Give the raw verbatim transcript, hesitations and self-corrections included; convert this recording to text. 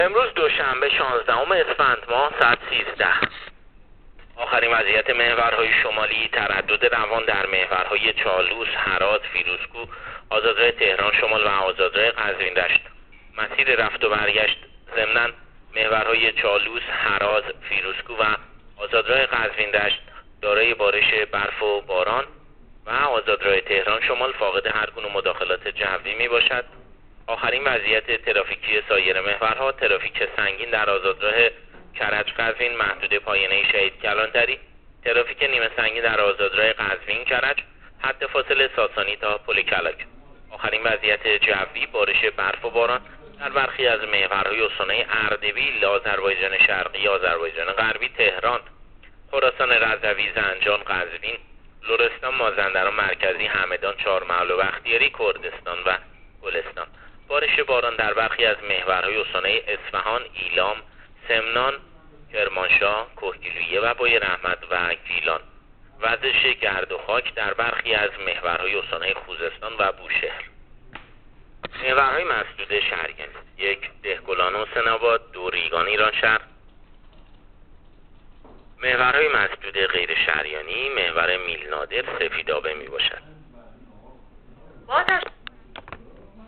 امروز دوشنبه شانزدهم اسفند ماه ساعت سیزده. آخرین وضعیت محورهای شمالی: تردد روان در محورهای چالوس، هرات، فیروزکوه، آزادراه تهران شمال و آزادراه قزوین رشت. مسیر رفت و برگشت ضمناً محورهای چالوس، هرات، فیروزکوه و آزادراه قزوین رشت دارای بارش برف و باران و آزادراه تهران شمال فاقد هر گونه مداخلات جوی می باشد. آخرین وضعیت ترافیکی سایر محورها: ترافیک سنگین در آزادراه کرج قزوین محدوده پایانه شهید کلانتری، ترافیک نیمه سنگین در آزادراه قزوین کرج حد فاصله ساسانی تا پل کلاک. آخرین وضعیت جوی: بارش برف و باران در برخی از محورهای استانهای اردبیل، آذربایجان شرقی، آذربایجان غربی، تهران، خراسان رضوی، زنجان، قزوین، لرستان، مازندران مرکزی، همدان، چهارمحال و بختیاری، کردستان و گلستان. بارش باران در برخی از محورهای استانهای اصفهان، ایلام، سمنان، کرمانشاه، کهگیلویه و بوی رحمت و گیلان. وزش گرد و خاک در برخی از محورهای استانهای خوزستان و بوشهر. محورهای مسدود شهریانی: یک دهقلان و حسین آباد، دو ریگان ایران شهر. محورهای مسدود غیر شهریانی: محور میلنادر، سفیدآبه می باشد. بعد از